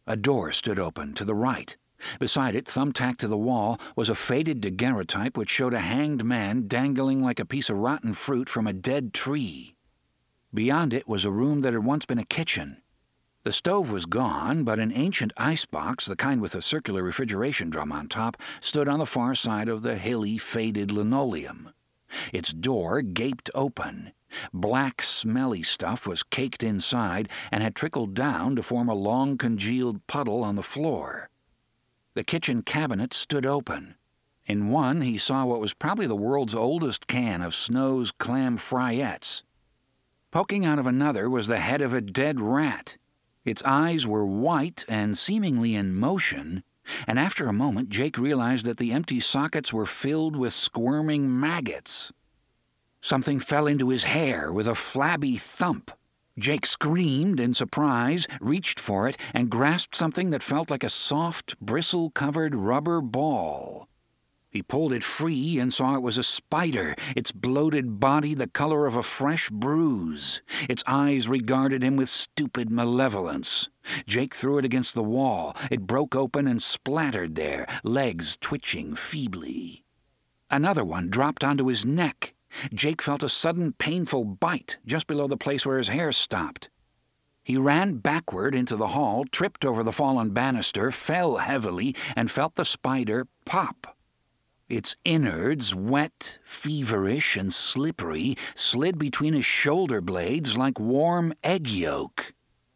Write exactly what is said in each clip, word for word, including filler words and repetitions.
A door stood open to the right. Beside it, thumbtacked to the wall, was a faded daguerreotype which showed a hanged man dangling like a piece of rotten fruit from a dead tree. Beyond it was a room that had once been a kitchen. The stove was gone, but an ancient icebox, the kind with a circular refrigeration drum on top, stood on the far side of the hilly, faded linoleum. Its door gaped open. Black, smelly stuff was caked inside and had trickled down to form a long, congealed puddle on the floor. The kitchen cabinet stood open. In one, he saw what was probably the world's oldest can of Snow's clam fryettes. Poking out of another was the head of a dead rat. Its eyes were white and seemingly in motion, and after a moment Jake realized that the empty sockets were filled with squirming maggots. Something fell into his hair with a flabby thump. Jake screamed in surprise, reached for it, and grasped something that felt like a soft, bristle-covered rubber ball. He pulled it free and saw it was a spider, its bloated body the color of a fresh bruise. Its eyes regarded him with stupid malevolence. Jake threw it against the wall. It broke open and splattered there, legs twitching feebly. Another one dropped onto his neck. Jake felt a sudden painful bite just below the place where his hair stopped. He ran backward into the hall, tripped over the fallen banister, fell heavily, and felt the spider pop. Its innards, wet, feverish, and slippery, slid between his shoulder blades like warm egg yolk.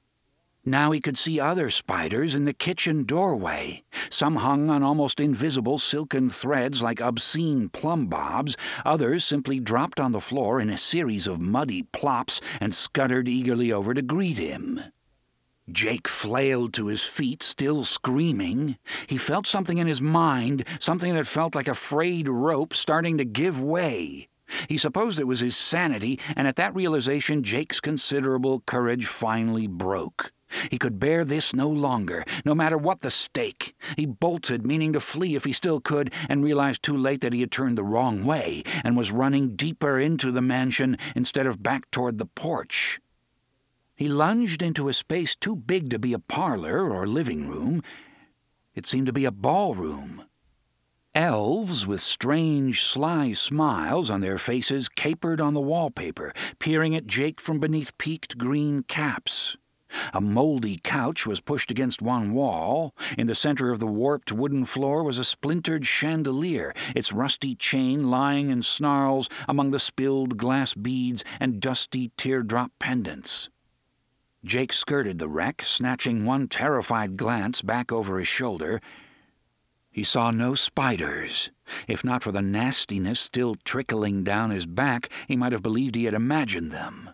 Now he could see other spiders in the kitchen doorway. Some hung on almost invisible silken threads like obscene plumb bobs. Others simply dropped on the floor in a series of muddy plops and scuttered eagerly over to greet him. Jake flailed to his feet, still screaming. He felt something in his mind, something that felt like a frayed rope, starting to give way. He supposed it was his sanity, and at that realization Jake's considerable courage finally broke. He could bear this no longer, no matter what the stake. He bolted, meaning to flee if he still could, and realized too late that he had turned the wrong way and was running deeper into the mansion instead of back toward the porch. He lunged into a space too big to be a parlor or living room. It seemed to be a ballroom. Elves with strange, sly smiles on their faces capered on the wallpaper, peering at Jake from beneath peaked green caps. A moldy couch was pushed against one wall. In the center of the warped wooden floor was a splintered chandelier, its rusty chain lying in snarls among the spilled glass beads and dusty teardrop pendants. Jake skirted the wreck, snatching one terrified glance back over his shoulder. He saw no spiders. If not for the nastiness still trickling down his back, he might have believed he had imagined them.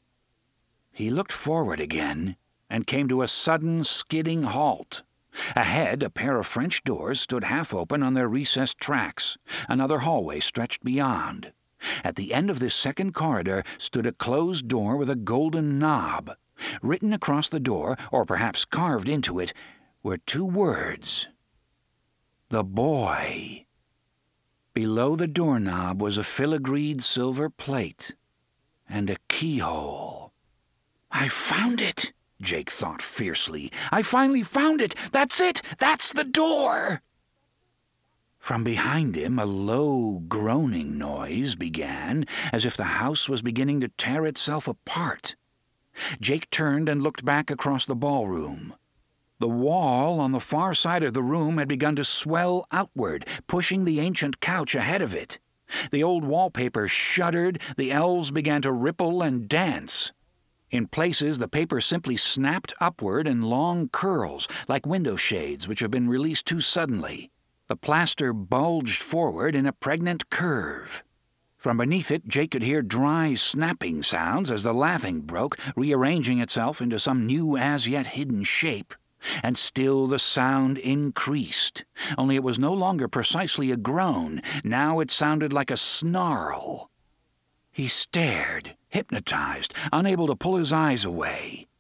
He looked forward again and came to a sudden, skidding halt. Ahead, a pair of French doors stood half open on their recessed tracks. Another hallway stretched beyond. At the end of this second corridor stood a closed door with a golden knob. Written across the door, or perhaps carved into it, were two words: The Boy. Below the doorknob was a filigreed silver plate and a keyhole. "I found it," Jake thought fiercely. "I finally found it! That's it! That's the door!" From behind him a low, groaning noise began, as if the house was beginning to tear itself apart. Jake turned and looked back across the ballroom. The wall on the far side of the room had begun to swell outward, pushing the ancient couch ahead of it. The old wallpaper shuddered, the elves began to ripple and dance. In places, the paper simply snapped upward in long curls, like window shades which have been released too suddenly. The plaster bulged forward in a pregnant curve. From beneath it, Jake could hear dry, snapping sounds as the lathing broke, rearranging itself into some new, as-yet hidden shape. And still the sound increased, only it was no longer precisely a groan. Now it sounded like a snarl. He stared, hypnotized, unable to pull his eyes away.